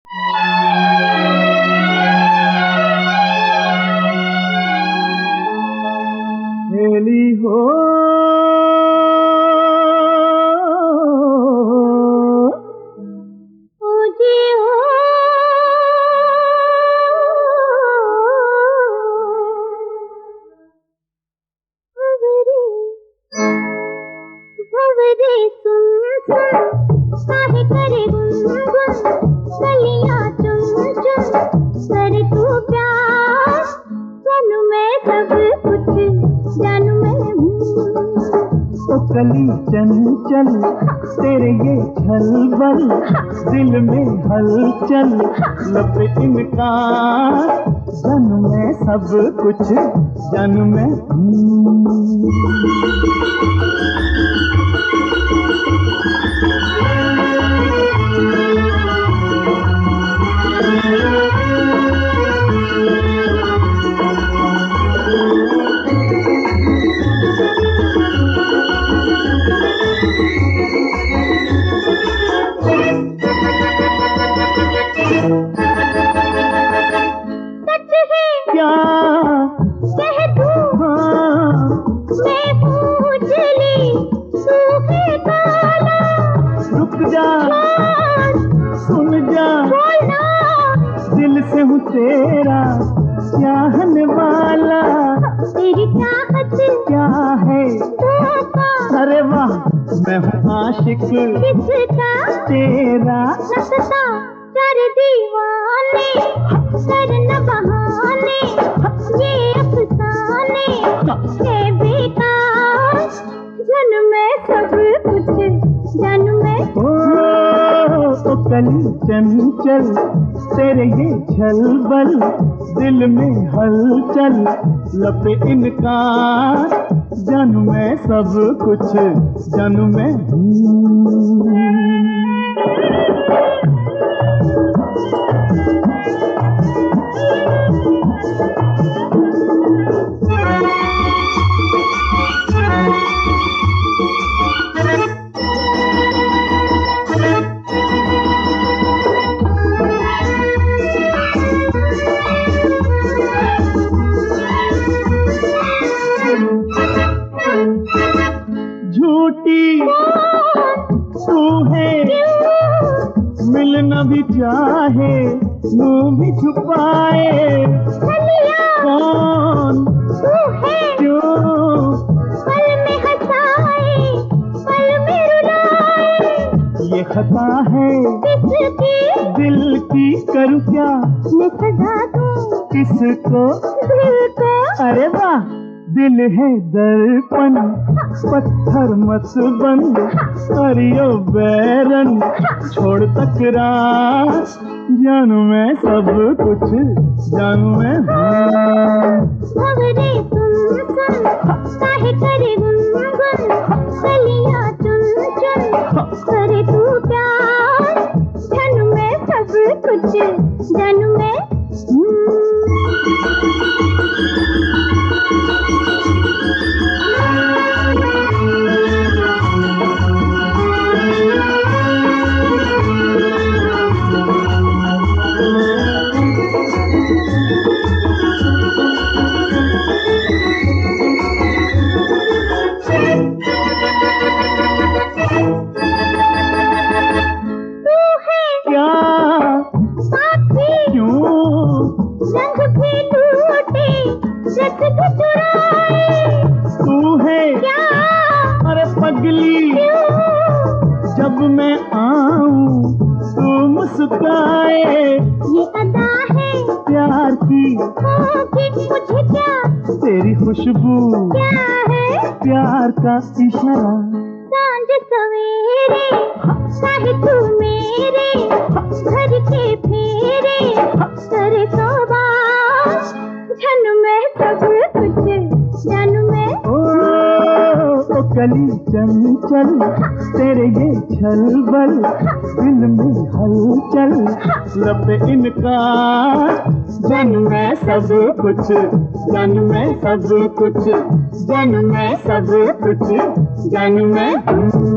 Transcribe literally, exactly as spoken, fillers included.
heli हो कली चंचल तेरे ये छलबल दिल में हलचल लब इनकार जानू मैं सब कुछ जानू मैं तेरा चाहने वाला तेरी चाहत क्या है अरे वाह मैं हूँ आशिक किसका तेरा नक्शा कर दीवाने करन बहाने ये अफसाने है बेकार जानू मैं सब कुछ जानू मैं ओ, ओ कली चंचल तेरे ये छलबल दिल में हलचल लब इनकार जानू मैं सब कुछ जानू मैं मिलना भी चाहे मुंह भी छुपाए कौन तू है क्यों पल में हंसाए पल में रुलाए ये खता है किसकी दिल की करूं क्या मैं सजा दूं किसको दिल को अरे वाह दिल है दर्पण पत्थर मत बन करियो बैरन छोड़ तकरार जानू मैं सब कुछ जानू मैं भंवरे सुन सुन काहे करे गुनगुन कलियां चुन चुन करे तू प्यार जानू मैं सब कुछ जानू मैं जब मैं आऊं तू मुस्काए ये अदा है प्यार की होगी मुझे क्या तेरी खुशबू क्या है प्यार का इशारा सांझ सवेरे चाहे तू मेरे घर के फेरे करे सोबार जानू मैं सब कुछ जानू मैं ओ, ओ कली चंचल तेरे ये छलबल दिल में हलचल लब इनकार जानू मैं सब कुछ जानू मैं सब कुछ जानू मैं सब कुछ जानू मैं